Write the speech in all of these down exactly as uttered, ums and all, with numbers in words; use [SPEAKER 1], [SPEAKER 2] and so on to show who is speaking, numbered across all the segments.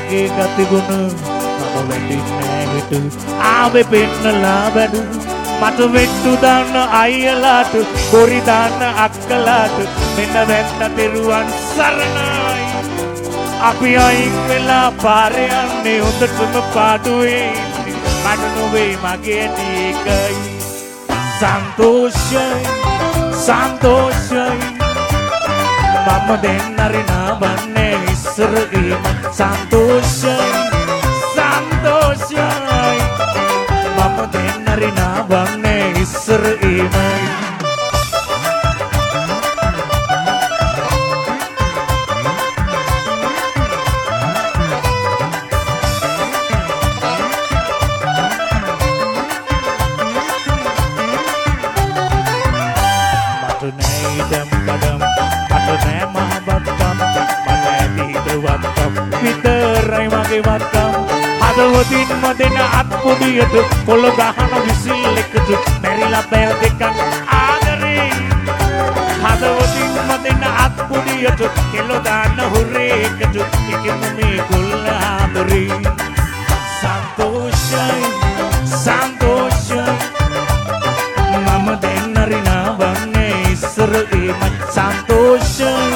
[SPEAKER 1] මගේ ගතිගුණ මම වැටින්නේ හිටු ආවේ පෙන්නලා බැදු මට වෙට්ටු දාන්න අයියලාට බොරි දාන්න අක්කලාට මෙන්න වැන්න තෙරුවන් සරණයි අපි අයින් වෙලා පාරේ යන්නේ හොඳටම පාඩුවේ මට නොවේ මගේ ටිකයි සන්තෝෂයි සන්තෝෂයි මම දෙන්නරිනා වන්නේ ඉස්සර ඒම සන්තෝෂයි සන්තෝෂයි මම දෙන්නරිනා වන්නේ ඉස්සර ඒමයි විතරයි මගේ වත්තම් හදවතින් මදෙන අත්පොඩියට පොළ ගහන විසිල් එකට මැරිලා බෑ දෙකක් ආදරේ හදවතින් මදෙන අත්පොඩියට කෙල දාන්න හොරේ එකට එකම මේ කොල්ල ආදරේ සන්තෝෂයි සන්තෝෂයි මම දෙන්නරිනා වන්නේ ඉස්සර ඒම සන්තෝෂයි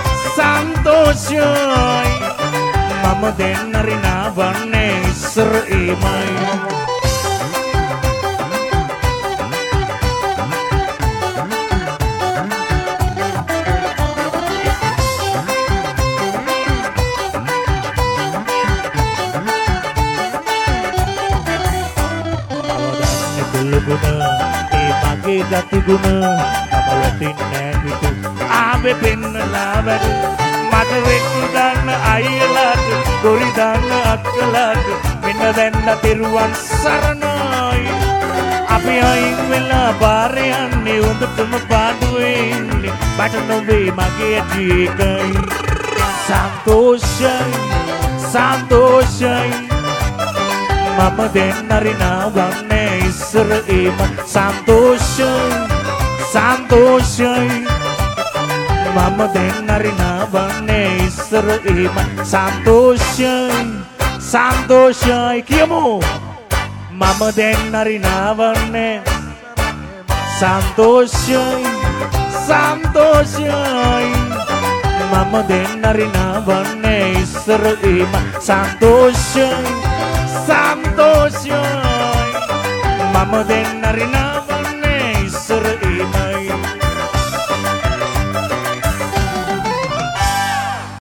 [SPEAKER 1] සන්තෝෂයි මම දෙන්නරිනා වන්නේ ඉස්සර ඒමයි ගුණ ඒ මගේ ගතිගුණ මම වැටින්නේ හිටු ආවේ පෙන්නලා වැඩ මට වෙට්ටු දාන්න අයියලාට ගොරි දාන්න අක්කලාට මෙන්න දැන්න තෙරුවන් සරණයි අපි අයින් වෙලා පාරේ යන්නේ හොඳටම පාඩුවේ ඉන්නේ මට නොවේ මගේ ටිකයි සන්තෝෂයි සන්තෝෂයි මම දෙන්නරිනා වන්නේ ඉස්සර ඒම සන්තෝෂයි සන්තෝෂයි මම දෙන්නරිනා වන්නේ ඉස්සර ඒම සන්තෝෂයි සන්තෝෂයි කියමු මම දෙන්නරිනා වන්නේ සන්තෝෂයි සන්තෝෂයි මම දෙන්නරිනා වන්නේ ඉස්සර ඒම සන්තෝෂයි සන්තෝෂයි මම දෙන්නරිනා වන්නේ